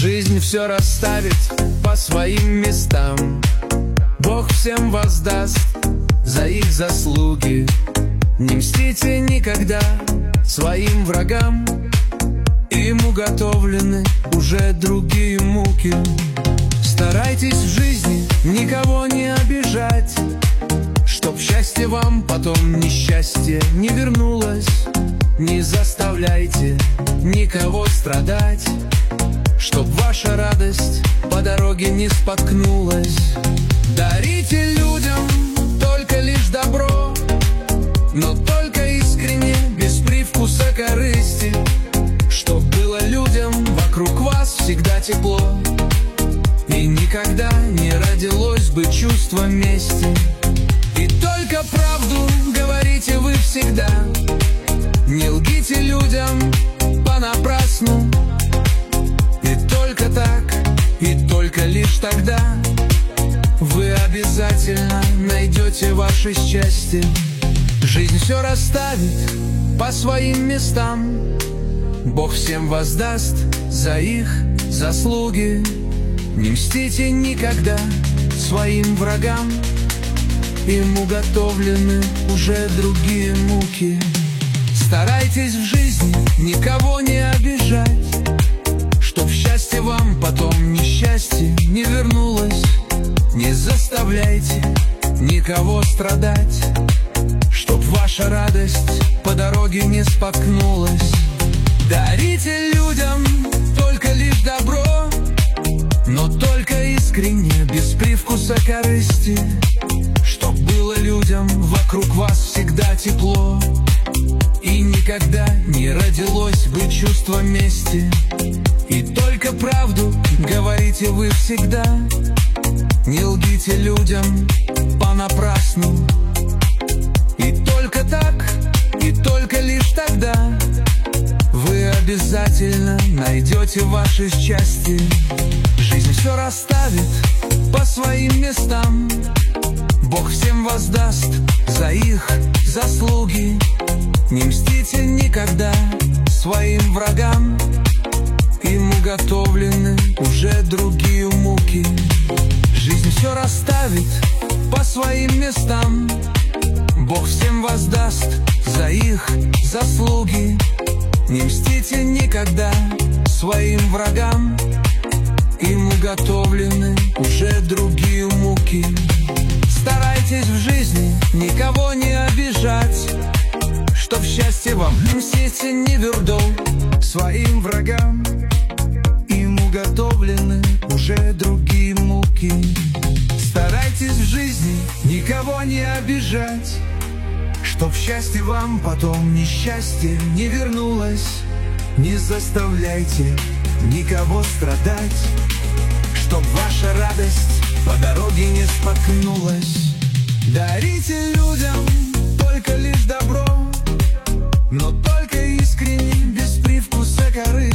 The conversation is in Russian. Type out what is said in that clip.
Жизнь все расставит по своим местам. Бог всем воздаст за их заслуги. Не мстите никогда своим врагам, им уготовлены уже другие муки. Старайтесь в жизни никого не обижать, чтоб счастье вам потом несчастье не вернулось. Не заставляйте никого страдать, чтоб ваша радость по дороге не споткнулась. Дарите людям только лишь добро, но только искренне, без привкуса корысти, чтоб было людям вокруг вас всегда тепло, и никогда не родилось бы чувство мести. И только правду говорите вы всегда, не лгите людям понапрасну. И только так, и только лишь тогда вы обязательно найдете ваше счастье. Жизнь все расставит по своим местам. Бог всем воздаст за их заслуги. Не мстите никогда своим врагам, им уготовлены уже другие муки. Старайтесь в жизни никого не обижать, чтоб счастье вам потом несчастье не вернулось. Не заставляйте никого страдать, чтоб ваша радость по дороге не споткнулась. Дарите людям только лишь добро, но только искренне, без привкуса корысти, чтоб было людям вокруг вас всегда тепло, и никогда не родилось бы чувство мести. И только правду говорите вы всегда, не лгите людям понапрасну. И только так, и только лишь тогда вы обязательно найдете ваше счастье. Жизнь все расставит по своим местам. Бог всем воздаст за их заслуги. Не мстите никогда своим врагам, им уготовлены уже другие муки. Жизнь все расставит по своим местам. Бог всем воздаст за их заслуги. Не мстите никогда своим врагам, им уготовлены уже другие муки. Старайтесь в жизни никого не обижать, чтоб счастье вам мстите не вердол своим врагам, им уготовлены уже другие муки. Старайтесь в жизни никого не обижать, чтоб счастье вам потом несчастье не вернулось. Не заставляйте никого страдать, чтоб ваша радость по дороге не споткнулась. Дарите людям только лишь добро, но только искренне, без привкуса корысти,